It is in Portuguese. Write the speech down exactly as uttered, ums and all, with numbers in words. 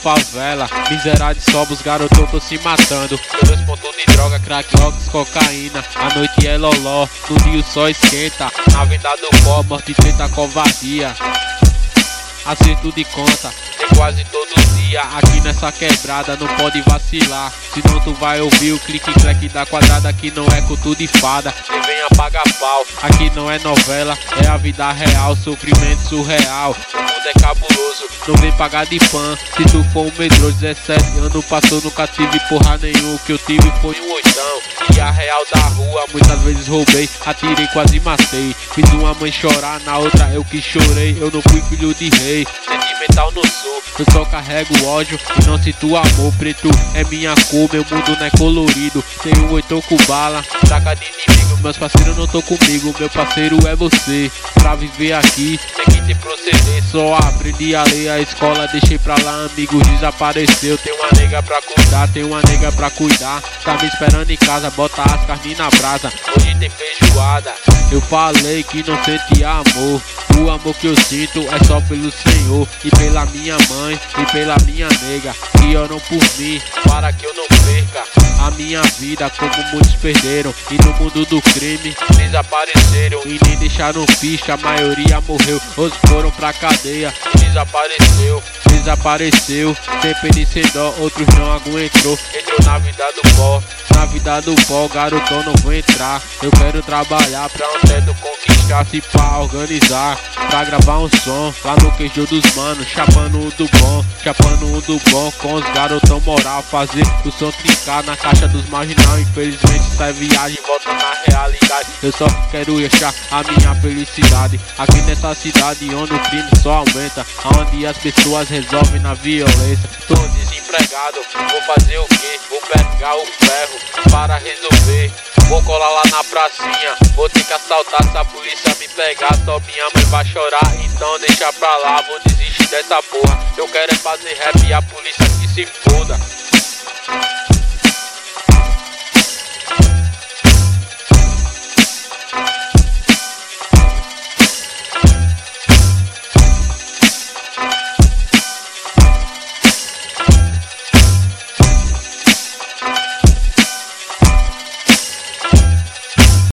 favela. Miserável sobe, os garotos tão se matando. Dois pontos de droga, crack, rocks, cocaína. A noite é loló, no dia o sol esquenta. Na venda do pó, morte, treta, covardia. Acerto de conta, tem quase todo dia. Aqui nessa quebrada não pode vacilar, senão tu vai ouvir o clique-clack da quadrada. Aqui não é conto de fada, cê vem apagar pau. Aqui não é novela, é a vida real. Sofrimento surreal, o mundo é cabuloso, não vem pagar de fã. Se tu for um medroso, dezessete anos passou, nunca tive porra nenhuma. O que eu tive foi um oitão e a real da rua. Muitas vezes roubei, atirei, quase matei. Fiz uma mãe chorar, na outra eu que chorei. Eu não fui filho de rei, sentimental não sou. Eu só carrego ódio e não sinto amor. Preto é minha cor, meu mundo não é colorido. Tenho oito com bala, saca de inimigo. Meus parceiros não tão comigo, meu parceiro é você. Pra viver aqui tem que ter proceder. Só aprendi a ler a escola, deixei pra lá, amigos desapareceu. Tem uma nega pra cuidar, tem uma nega pra cuidar. Tá me esperando em casa, bota as carnes na brasa. Hoje tem feijoada. Eu falei que não sentia amor. O amor que eu sinto é só pelo Senhor e pela minha mãe e pela minha nega, que oram por mim para que eu não perca a minha vida, como muitos perderam e no mundo do crime desapareceram e nem deixaram pista. A maioria morreu, outros foram pra cadeia e desapareceu, desapareceu. Sem pena e sem dó, outros não aguentou, entrou na vida do pó. Na vida do pó, garotão, não vou entrar. Eu quero trabalhar pra um teto conquistar, se pá, organizar, pra gravar um som lá no queijo dos manos, chapando o do bom, chapando o do bom, com os garotão moral, fazer o som trincar na caixa dos marginal. Infelizmente sai viagem, volta na realidade. Eu só quero achar a minha felicidade aqui nessa cidade onde o crime só aumenta, onde as pessoas resolvem na violência. Tô desempregado, vou fazer o quê? Vou pegar o ferro para resolver. Vou colar lá na pracinha, vou ter que assaltar se a polícia me pegar. Só minha mãe vai chorar, então deixa pra lá. Vou desistir dessa porra, eu quero é fazer rap e a polícia que se foda.